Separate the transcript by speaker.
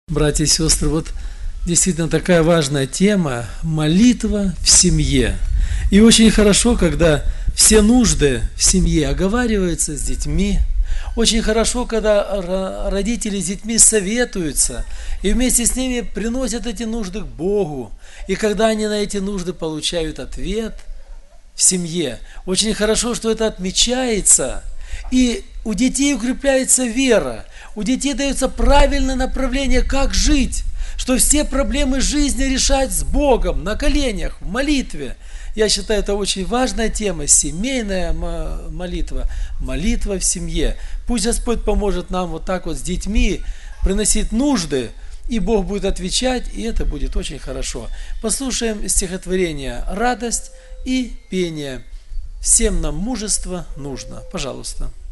Speaker 1: Братья и сестры, вот действительно такая важная тема – молитва в семье. И очень хорошо, когда все нужды в семье оговариваются с детьми. Очень хорошо, когда родители с детьми советуются и вместе с ними приносят эти нужды к Богу. И когда они на эти нужды получают ответ в семье. Очень хорошо, что это отмечается. И у детей укрепляется вера, у детей дается правильное направление, как жить, что все проблемы жизни решать с Богом, на коленях, в молитве. Я считаю, это очень важная тема, семейная молитва, молитва в семье. Пусть Господь поможет нам вот так вот с детьми приносить нужды, и Бог будет отвечать, и это будет очень хорошо. Послушаем стихотворение «Радость и пение». Всем нам мужество нужно. Пожалуйста.